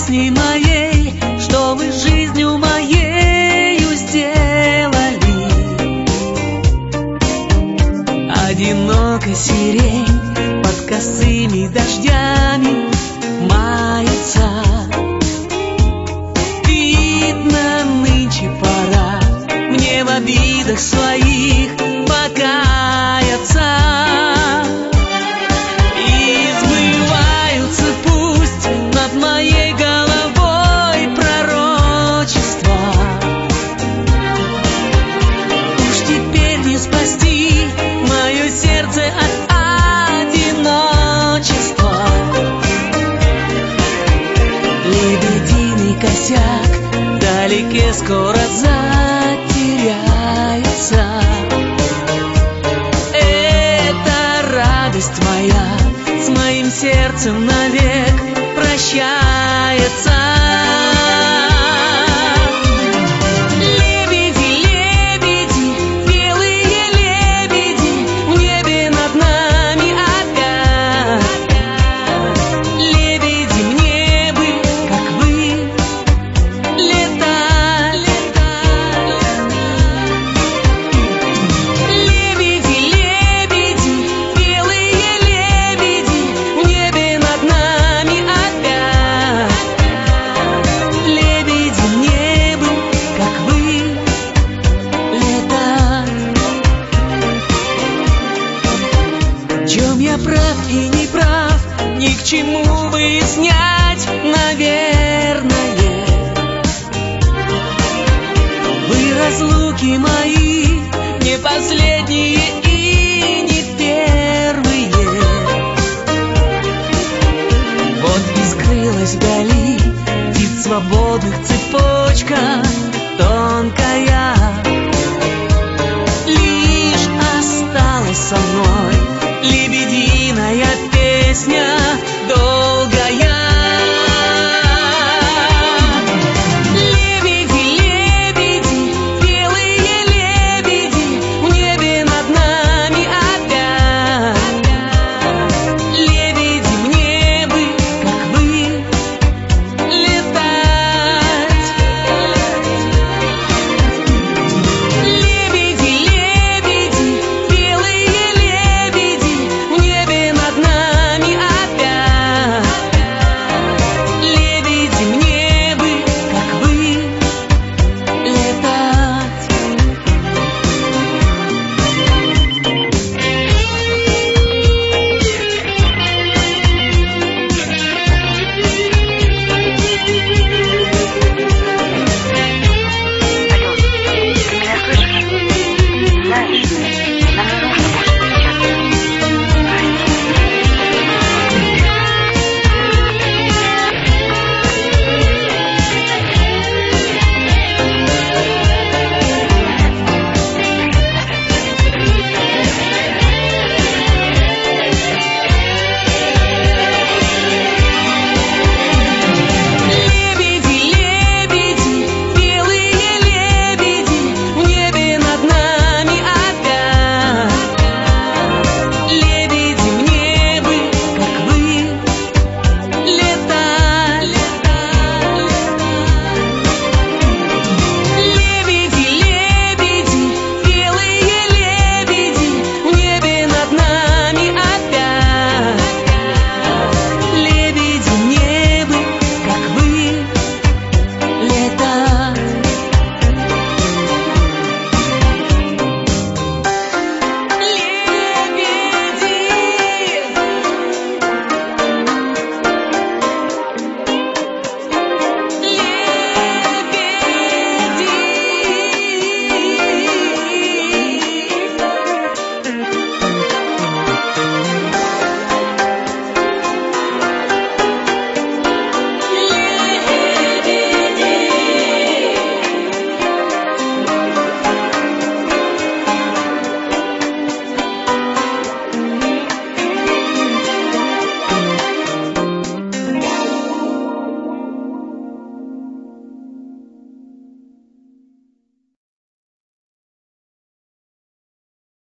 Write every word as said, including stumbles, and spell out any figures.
жизни моей, что вы жизнью моею сделали. Одинокая сирень под косыми дождями мается. Видно, нынче пора мне в обидах своих покаяться. И сбываются пусть над моей головой пророчества. Уж теперь не спасти мое сердце от одиночества. Лебединый косяк вдалеке скоро затеряется. Эта радость моя с моим сердцем навек прощается. Лебеди, лебеди, белые лебеди, в небе над нами опять. Лебеди, мне бы, как вы, летать. Лебеди, лебеди, белые лебеди, в небе над нами опять. Лебеди, мне бы, как вы, летать. В чем я прав и не прав, ни к чему выяснять, наверное. Вы разлуки мои не последние и не первые. Вот и скрылась вдали птиц свободных цепочка тонкая. Лишь осталась со мной лебединая песня.